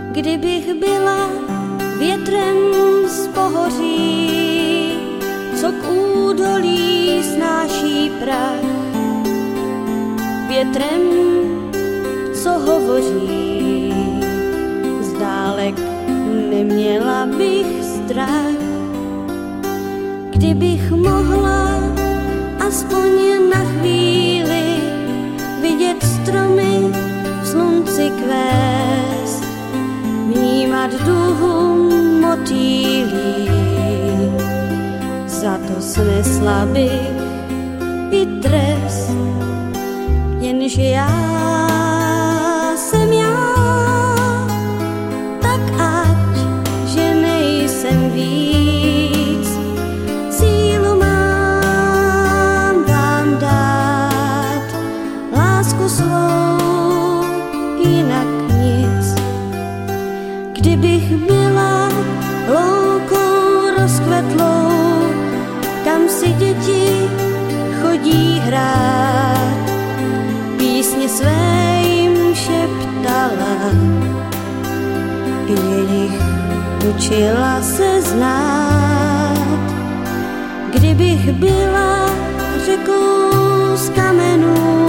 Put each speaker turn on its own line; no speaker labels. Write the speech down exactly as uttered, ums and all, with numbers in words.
Kdybych byla větrem z pohoří, co k údolí snáší prach, větrem, co hovoří, zdálek neměla bych strach. Kdybych mohla aspoň na chvíli vidět stromy v slunci kvést, vnímat duhu motýlí, za to snesla bych i trest, jenže já jsem já, tak ať, že nejsem víc, sílu mám vám dát, lásku svou, jinak nic. Kdybych byla loukou rozkvetlou, kam si děti chodí hrát, písně své jim šeptala, jejich učila se znát. Kdybych byla řekou z kamenů,